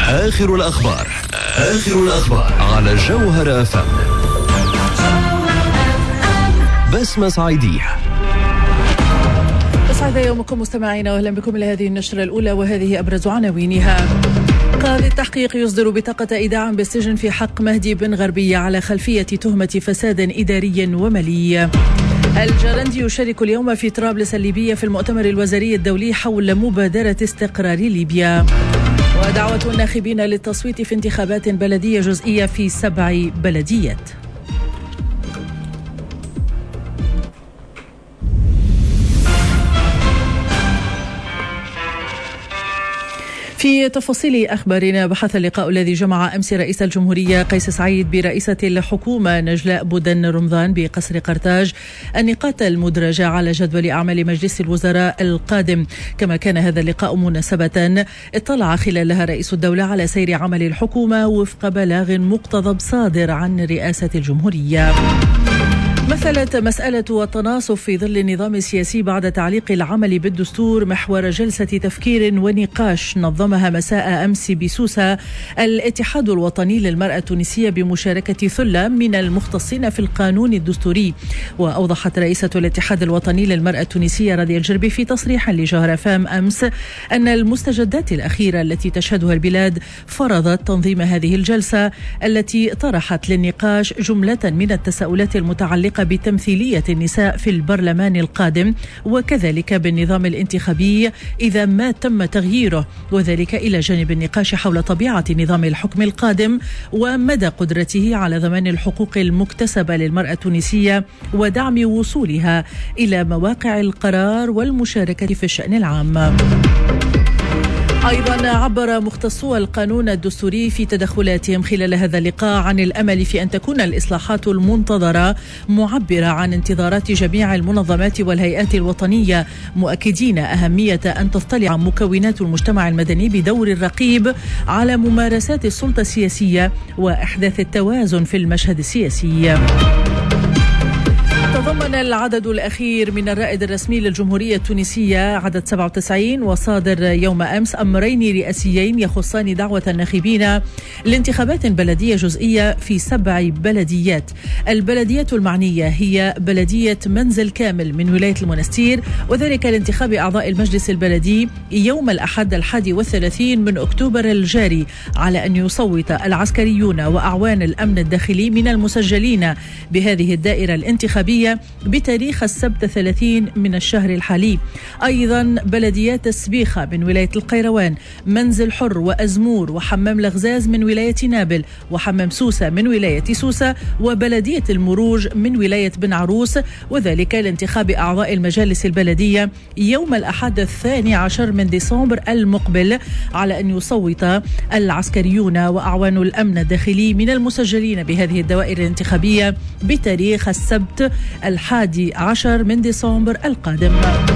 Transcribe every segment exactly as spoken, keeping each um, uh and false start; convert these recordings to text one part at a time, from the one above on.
آخر الأخبار آخر الأخبار على جوهر أف أم. بسمة صعيدية. أسعد يومكم مستمعينا، وأهلا بكم إلى هذه النشرة الأولى، وهذه أبرز عناوينها. قاضي التحقيق يصدر بطاقة إيداع بالسجن في حق مهدي بن غربية على خلفية تهمة فساد إداري ومالي. الجرندي يشارك اليوم في طرابلس الليبية في المؤتمر الوزاري الدولي حول مبادرة استقرار ليبيا. ودعوة الناخبين للتصويت في انتخابات بلدية جزئية في سبع بلديات. في تفاصيل أخبارنا، بحث اللقاء الذي جمع أمس رئيس الجمهورية قيس سعيد برئيسة الحكومة نجلاء بودن رمضان بقصر قرطاج النقاط المدرجة على جدول أعمال مجلس الوزراء القادم. كما كان هذا اللقاء مناسبة اطلع خلالها رئيس الدولة على سير عمل الحكومة وفق بلاغ مقتضب صادر عن رئاسة الجمهورية. مثلت مسألة التناصف في ظل النظام السياسي بعد تعليق العمل بالدستور محور جلسة تفكير ونقاش نظمها مساء أمس بسوسة الاتحاد الوطني للمرأة التونسية بمشاركة ثلة من المختصين في القانون الدستوري. وأوضحت رئيسة الاتحاد الوطني للمرأة التونسية رضية الجربي في تصريح لجوهر أف أم أمس أن المستجدات الأخيرة التي تشهدها البلاد فرضت تنظيم هذه الجلسة التي طرحت للنقاش جملة من التساؤلات المتعلقة بتمثيلية النساء في البرلمان القادم، وكذلك بالنظام الانتخابي إذا ما تم تغييره، وذلك إلى جانب النقاش حول طبيعة نظام الحكم القادم ومدى قدرته على ضمان الحقوق المكتسبة للمرأة التونسية ودعم وصولها إلى مواقع القرار والمشاركة في الشأن العام. أيضا عبر مختصو القانون الدستوري في تدخلاتهم خلال هذا اللقاء عن الأمل في أن تكون الإصلاحات المنتظرة معبرة عن انتظارات جميع المنظمات والهيئات الوطنية، مؤكدين أهمية أن تطلع مكونات المجتمع المدني بدور الرقيب على ممارسات السلطة السياسية وإحداث التوازن في المشهد السياسي. تضمن العدد الأخير من الرائد الرسمي للجمهورية التونسية عدد سبعة وتسعين وصادر يوم أمس أمرين رئاسيين يخصان دعوة الناخبين لانتخابات بلدية جزئية في سبع بلديات. البلدية المعنية هي بلدية منزل كامل من ولاية المنستير، وذلك لانتخاب أعضاء المجلس البلدي يوم الأحد الحادي والثلاثين من أكتوبر الجاري، على أن يصوت العسكريون وأعوان الأمن الداخلي من المسجلين بهذه الدائرة الانتخابية بتاريخ السبت ثلاثين من الشهر الحالي. أيضا بلديات السبيخة من ولاية القيروان، منزل حر وأزمور وحمام لغزاز من ولاية نابل، وحمام سوسة من ولاية سوسة، وبلدية المروج من ولاية بن عروس، وذلك لانتخاب أعضاء المجالس البلدية يوم الأحد الثاني عشر من ديسمبر المقبل، على أن يصوت العسكريون وأعوان الأمن الداخلي من المسجلين بهذه الدوائر الانتخابية بتاريخ السبت الحادي عشر من ديسمبر القادم.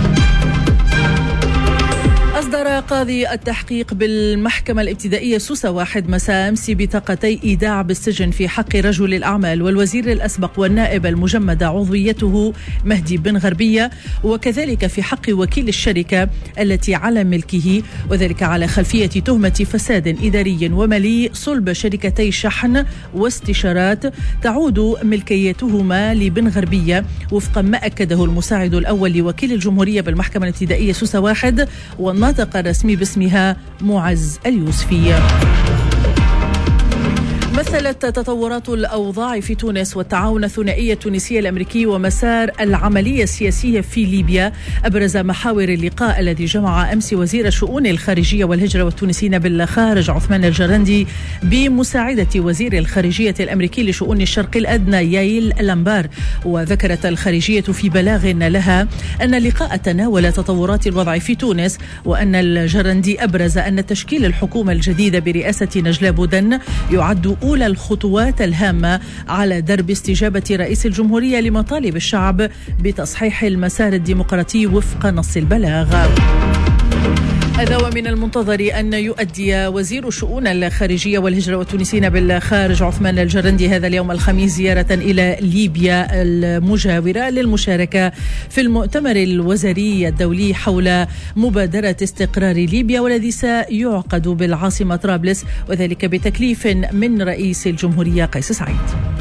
أصدر قاضي التحقيق بالمحكمة الابتدائية سوسة واحد مساء أمس بطاقتي إيداع بالسجن في حق رجل الأعمال والوزير الأسبق والنائب المجمد عضويته مهدي بن غربية، وكذلك في حق وكيل الشركة التي على ملكه، وذلك على خلفية تهمة فساد إداري ومالي صلب شركتي شحن واستشارات تعود ملكيتهما لبن غربية، وفق ما أكده المساعد الأول لوكيل الجمهورية بالمحكمة الابتدائية سوسة واحد والناطق الرسمي باسمها معز اليوسفي. مثلت تطورات الأوضاع في تونس والتعاون الثنائي التونسي الأمريكي ومسار العملية السياسية في ليبيا أبرز محاور اللقاء الذي جمع أمس وزير الشؤون الخارجية والهجرة والتونسيين بالخارج عثمان الجرندي بمساعدة وزير الخارجية الأمريكي لشؤون الشرق الأدنى يايل لامبار. وذكرت الخارجية في بلاغ لها أن اللقاء تناول تطورات الوضع في تونس، وأن الجرندي أبرز أن تشكيل الحكومة الجديدة برئاسة نجلاء بودن يعد أولى الخطوات الهامة على درب استجابة رئيس الجمهورية لمطالب الشعب بتصحيح المسار الديمقراطي وفق نص البلاغ. هذا ومن المنتظر أن يؤدي وزير الشؤون الخارجية والهجرة والتونسيين بالخارج عثمان الجرندي هذا اليوم الخميس زيارة إلى ليبيا المجاورة للمشاركة في المؤتمر الوزاري الدولي حول مبادرة استقرار ليبيا، والذي سيعقد بالعاصمة طرابلس، وذلك بتكليف من رئيس الجمهورية قيس سعيد.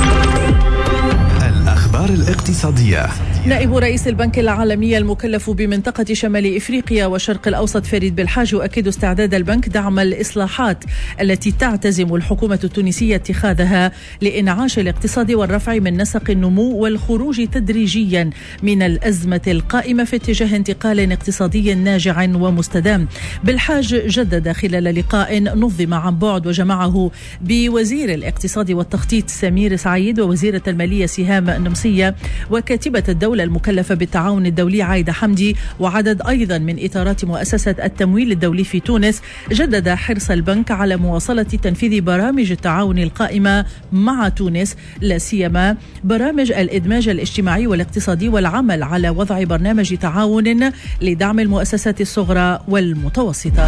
الأخبار الاقتصادية. نائب رئيس البنك العالمي المكلف بمنطقة شمال إفريقيا والشرق الأوسط فريد بالحاج يؤكد استعداد البنك دعم الإصلاحات التي تعتزم الحكومة التونسية اتخاذها لإنعاش الاقتصاد والرفع من نسق النمو والخروج تدريجيا من الأزمة القائمة في اتجاه انتقال اقتصادي ناجع ومستدام. بالحاج جدد خلال لقاء نظم عن بعد وجمعه بوزير الاقتصاد والتخطيط سمير سعيد ووزيرة المالية سهام نمسية وكاتبة الدولة المكلفة بالتعاون الدولي عايدة حمدي وعدد أيضا من إطارات مؤسسة التمويل الدولي في تونس، جدد حرص البنك على مواصلة تنفيذ برامج التعاون القائمة مع تونس، لا سيما برامج الإدماج الاجتماعي والاقتصادي، والعمل على وضع برنامج تعاون لدعم المؤسسات الصغرى والمتوسطة.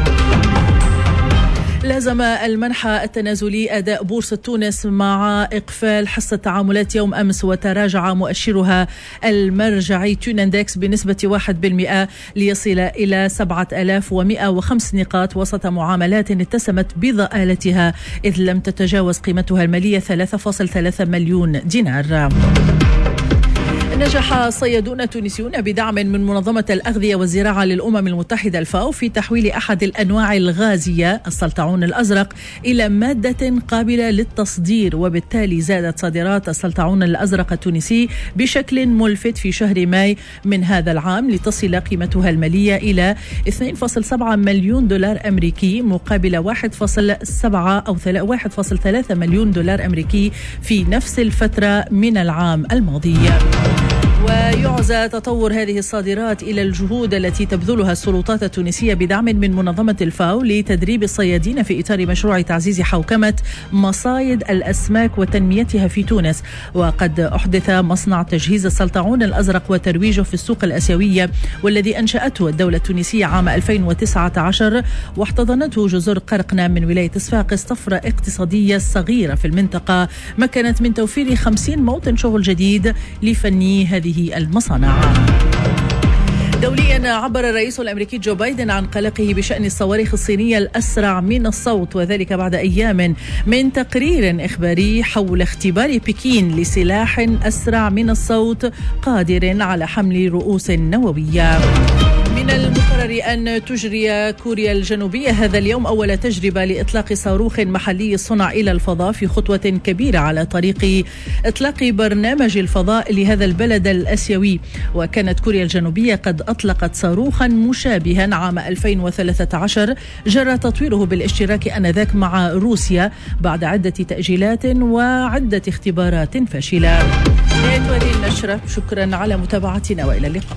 لازم المنحى التنازلي أداء بورصة تونس مع إقفال حصة التعاملات يوم أمس، وتراجع مؤشرها المرجعي تونندكس بنسبة واحد بالمئة ليصل إلى سبعة آلاف ومئة وخمس نقاط وسط معاملات اتسمت بضآلتها إذ لم تتجاوز قيمتها المالية ثلاثة فاصلة ثلاثة مليون دينار. نجح صيادون تونسيون بدعم من منظمة الأغذية والزراعة للأمم المتحدة الفاو في تحويل أحد الأنواع الغازية السلطعون الأزرق إلى مادة قابلة للتصدير، وبالتالي زادت صادرات السلطعون الأزرق التونسي بشكل ملفت في شهر ماي من هذا العام لتصل قيمتها المالية إلى اثنين فاصلة سبعة مليون دولار أمريكي مقابل واحد فاصلة سبعة أو واحد فاصلة ثلاثة مليون دولار أمريكي في نفس الفترة من العام الماضي. ويعزى تطور هذه الصادرات إلى الجهود التي تبذلها السلطات التونسية بدعم من منظمة الفاو لتدريب الصيادين في إطار مشروع تعزيز حوكمة مصايد الأسماك وتنميتها في تونس. وقد أحدث مصنع تجهيز السلطعون الأزرق وترويجه في السوق الآسيوية والذي أنشأته الدولة التونسية عام ألفين وتسعة عشر، واحتضنته جزر قرقنة من ولاية صفاقس طفرة اقتصادية صغيرة في المنطقة مكنت من توفير خمسين موطن شغل جديد لفني هذه المصانع. دوليا عبر الرئيس الأمريكي جو بايدن عن قلقه بشأن الصواريخ الصينية الأسرع من الصوت، وذلك بعد أيام من تقرير إخباري حول اختبار بكين لسلاح أسرع من الصوت قادر على حمل رؤوس نووية. من المقرر أن تجري كوريا الجنوبية هذا اليوم أول تجربة لإطلاق صاروخ محلي الصنع إلى الفضاء في خطوة كبيرة على طريق إطلاق برنامج الفضاء لهذا البلد الآسيوي. وكانت كوريا الجنوبية قد أطلقت صاروخا مشابها عام ألفين وثلاثة عشر جرى تطويره بالاشتراك آنذاك مع روسيا بعد عدة تأجيلات وعدة اختبارات فاشلة. نهاية هذه النشرة، شكرا على متابعتنا وإلى اللقاء.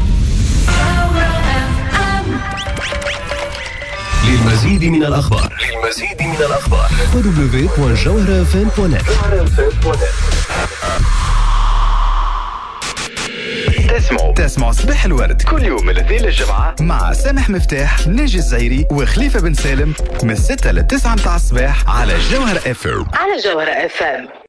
للمزيد من الأخبار للمزيد من الأخبار دبليو دبليو دبليو دوت جوهرة اف ام دوت نت. تسمعوا تسمعوا صباح الورد كل يوم من الاثنين للجمعة مع سامح مفتاح، ناجي الزعيري وخليفة بن سالم من ستة للتسعة متاع الصباح على جوهرة اف ام. على جوهرة اف ام.